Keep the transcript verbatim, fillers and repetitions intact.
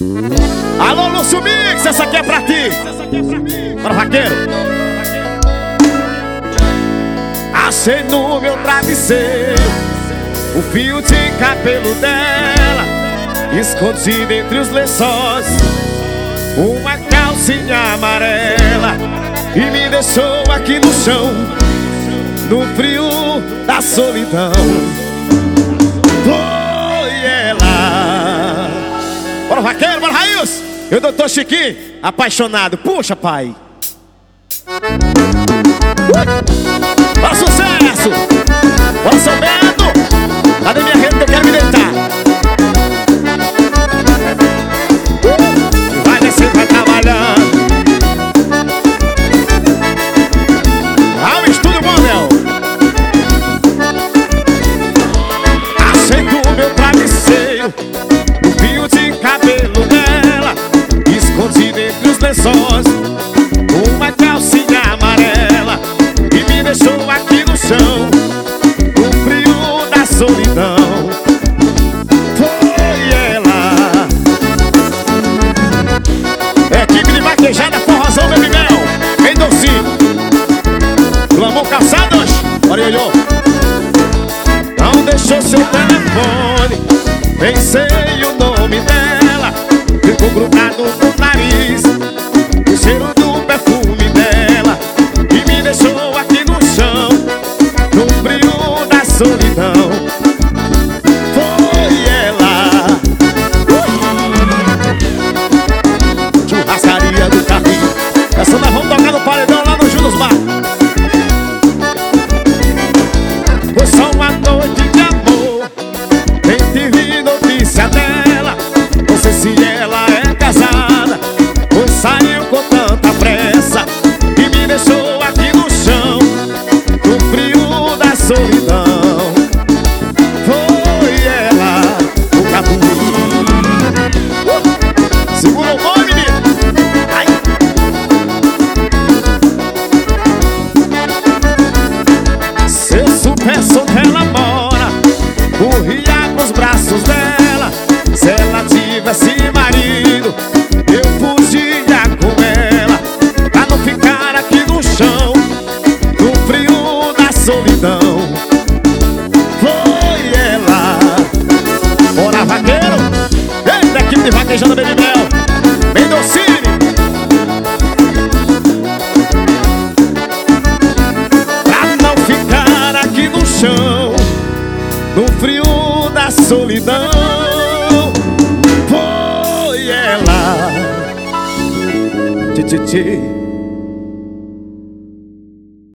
Alô, Lúcio Mix, essa aqui é pra ti. Bora, vaqueiro. Achei no meu travesseiro o fio de cabelo dela, escondido entre os lençóis, uma calcinha amarela, e me deixou aqui no chão, no frio da solidão. Foi ela. Bora, vaqueiro, bora, Raios. Eu, doutor Chiquinho, apaixonado. Puxa, pai. Bora, sucesso. Bora, São Bento. Cadê minha rede que eu quero me deitar? Vai descer, vai trabalhando. Ah, o estúdio Model. Aceito o meu travesseiro, o fio de cabelo dela, escondido entre os lençóis, uma calcinha amarela, e me deixou aqui no chão, no frio da solidão. Foi ela. Equipe de vaquejada, forrozão, baby mel, bem docinho. Glamour Calçados, olha, olha. Não deixou seu telefone, nem sei o nome dela, ficou grudado no nariz o cheiro do perfume dela, e me deixou aqui no chão, no frio da solidão. Foi ela. uh! Churrascaria do Carrinho, essa nós vamos tocar no paredão lá no Junos Bar. Foi só uma noite de amor, nem tive notícia dela, não sei se ela é casada, pois saiu com tanta pressa, e me deixou aqui no chão, no frio da solidão. Foi ela, o Catu. uh! Segura o nome, menino. Ai. Se eu soubesse onde ela mora, corria pros braços dela. Se ela tivesse marido, eu fugia com ela, pra não ficar aqui no chão, no frio da solidão. Foi ela. Bora, vaqueiro. Ei, da equipe de vaquejando, baby mel, bem docinho. Pra não ficar aqui no chão, no frio da solidão. Foi ela. Tchê, tchê, tchê.